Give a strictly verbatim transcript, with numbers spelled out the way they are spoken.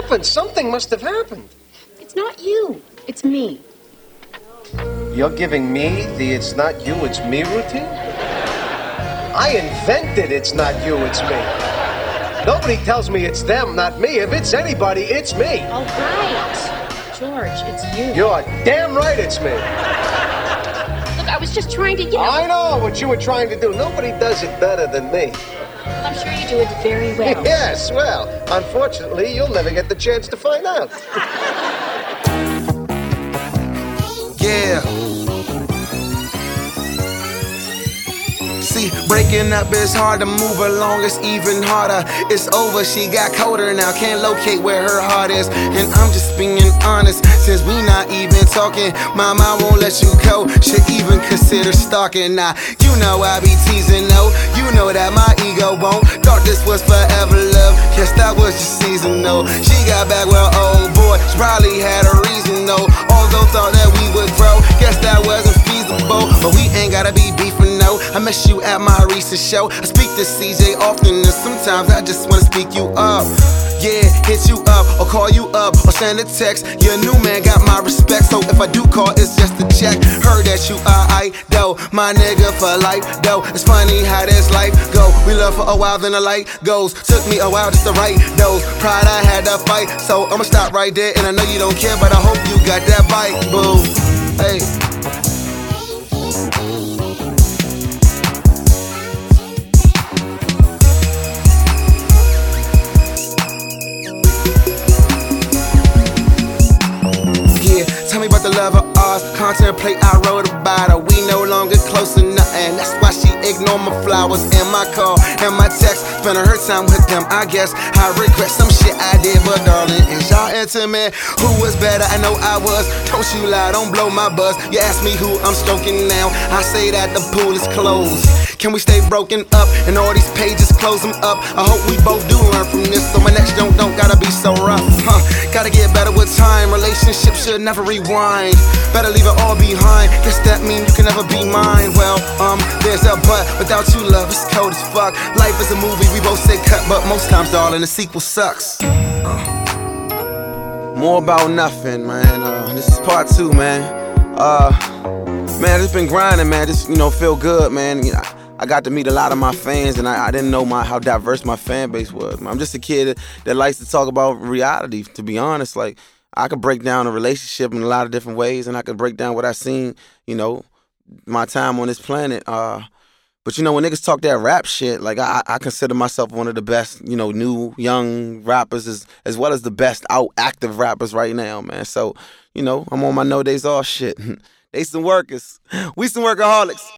happened? Something must have happened. It's not you. It's me. You're giving me the it's not you, it's me routine? I invented it's not you, it's me. Nobody tells me it's them, not me. If it's anybody, it's me. All right. George, it's you. You're damn right it's me. Look, I was just trying to, you know... I know what you were trying to do. Nobody does it better than me. Well, I'm sure you do it very well. Yes, well, unfortunately, you'll never get the chance to find out. Yeah. See, breaking up is hard, to move along it's even harder. It's over, she got colder now, can't locate where her heart is. And I'm just being honest, since we not even talking, my mind won't let you go. Should even consider stalking. Now, you know I be teasing, no. You know that my ego won't. Thought this was forever love, guess that was just seasonal. She got back with old boy, she probably had a reason, though. Although thought that we would grow, guess that wasn't feasible. But we ain't gotta be beefing, no. I miss you at my recent show. I speak to C J often, and sometimes I just wanna speak you up. Yeah, hit you up, or call you up, or send a text. Your new man got my respect, so if I do call, it's just a check. Heard that you alright, though, my nigga for life, though. It's funny how this life go. We love for a while, then the light goes. Took me a while just to write those. Pride I had to fight, so I'ma stop right there. And I know you don't care, but I hope you got that bite, boo. Hey. Tell me about the love of ours, contemplate I wrote about her. We no longer close to nothing, that's why she ignore my flowers and my call and my text. Spending her time with them, I guess I regret some shit I did. But darling, is y'all intimate? Who was better? I know I was. Don't you lie, don't blow my buzz. You ask me who I'm stroking now, I say that the pool is closed. Can we stay broken up and all these pages close them up? I hope we both do learn from this, so my next joke don't gotta be so rough, huh? Gotta get better with time, relationships should never rewind. Better leave it all behind, guess that mean you can never be mine. Well, um, there's a but, without you love, it's cold as fuck. Life is a movie, we both say cut, but most times, darling, the sequel sucks. uh. More about nothing, man. Uh, this is part two, man. Uh, man, it's been grinding, man. Just, you know, feel good, man. You know, I got to meet a lot of my fans, and I, I didn't know my how diverse my fan base was. I'm just a kid that, that likes to talk about reality, to be honest. Like, I could break down a relationship in a lot of different ways, and I could break down what I seen, you know, my time on this planet. Uh, but, you know, when niggas talk that rap shit, like, I, I consider myself one of the best, you know, new, young rappers, as, as well as the best out active rappers right now, man. So, you know, I'm on my no days off shit. They some workers. We some workaholics.